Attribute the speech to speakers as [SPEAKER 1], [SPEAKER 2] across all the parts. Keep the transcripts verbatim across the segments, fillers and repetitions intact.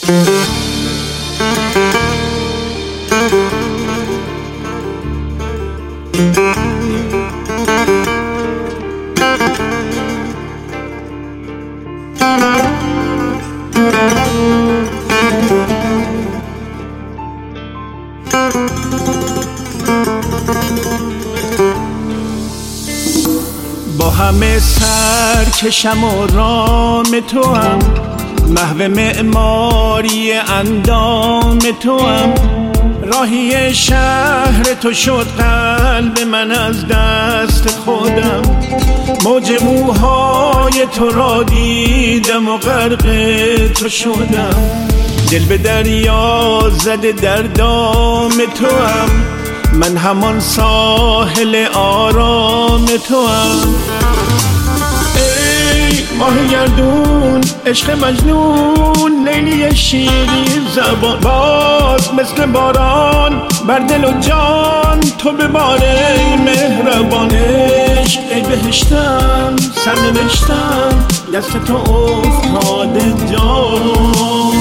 [SPEAKER 1] با همه سرکشم و رام تو هم، محو معماری اندام تو هم، راهی شهر تو شد قلب من از دست خودم، موج موهای تو را دیدم و غرق تو شدم، دل به دریا زده در دام تو هم، من همان ساحل آرام تو هم. ای ماه گردون عشق مجنون، لیلی شیرین زبان، باز مثل باران بر دل و جان تو ببار ای مهربان. عشق ای بهشتم سرنوشتم، دست تو افتاده جان.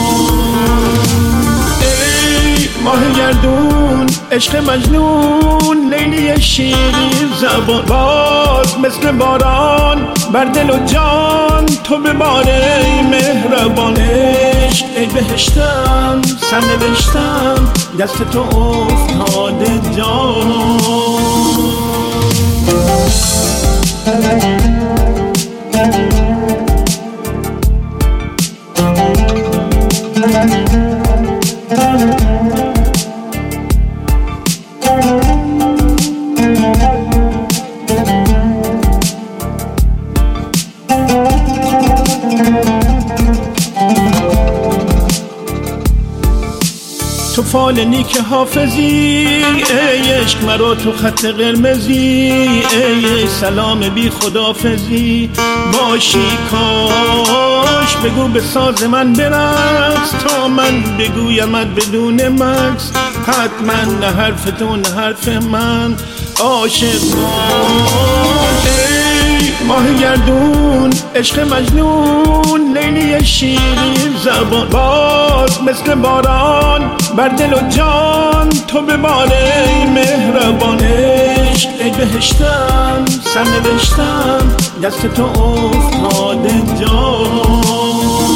[SPEAKER 1] ای ماه گردون عشق مجنون، لیلی شیرین زبان، باز مثل باران بر دل و جان تو ببار ای مهربان. عشق ای بهشتم سرنوشتم، دست تو افتاده جان. تو فال نیک حافظی ای عشق، مرا تو خط قرمزی ای سلام بی خدافزی. باشی کاش بگو به ساز من برقص، تا من بگویمت بدون مکس، حتما نه حرف تو نه حرف من عاشق باش. ای ماه گردون عشق مجنون، لیلی شیرین زبان، باز مثل باران بر دل و جان تو ببار ای مهربان. عشق ای بهشتم سرنوشتم، دست تو افتاده جان.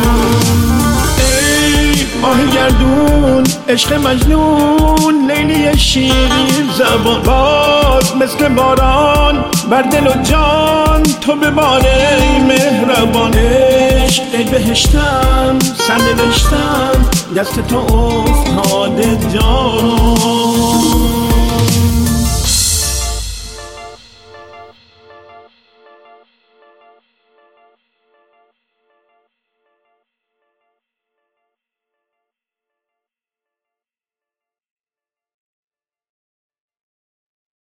[SPEAKER 1] ای ماه گردون عشق مجنون، لیلی شیرین زبان، باز مثل باران بر دل و جان تو ببار ای مهربان. عشق ای بهشتم سرنوشتم، دست تو افتاده جان.